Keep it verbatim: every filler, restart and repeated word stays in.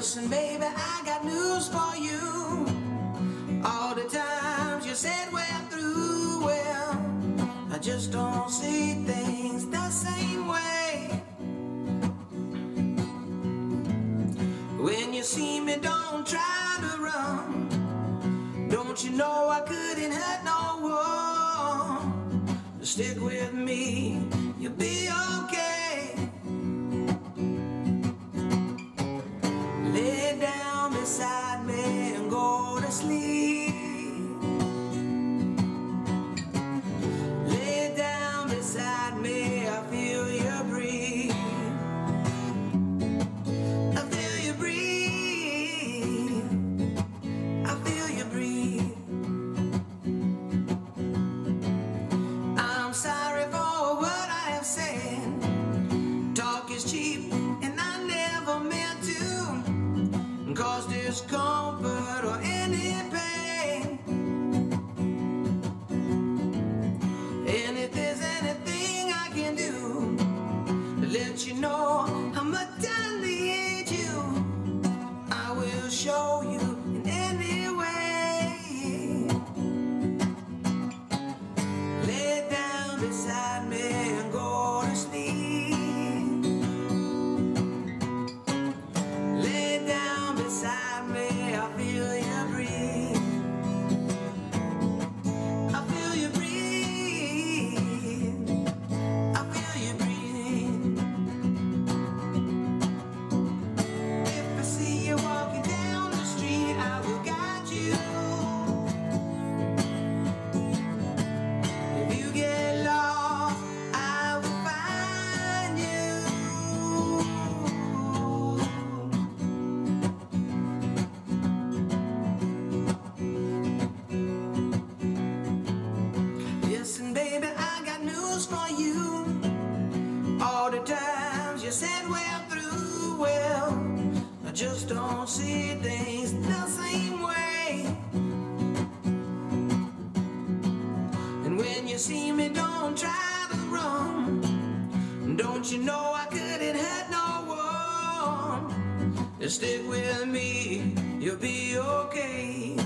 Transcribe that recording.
Listen, baby, I got news for you. All the times you said we're through, well, I just don't see things the same way. When you see me, don't try to run. Don't you know I couldn't hurt no one? Stick with me, you'll be okay. Lay down beside me and go to sleep. Lay down beside me, I feel you breathe. I feel you breathe. I feel you breathe. I'm sorry for what I have said. Talk is cheap and I never meant to cause discomfort or any pain. And if there's anything I can do to let you know how much I need you, I will show you in any way. Lay down beside me and go to sleep. Lay down beside me, I feel you breathe. I feel you breathe. I feel you breathe. If I see you walking down the street, I will guide you. If you get lost, I will find you. Listen, baby, I got news for you. All the times you said we're through, well, I just don't see things the same way. And when you see me, don't try to run. Don't you know I couldn't hurt no one? Just stick with me, you'll be okay.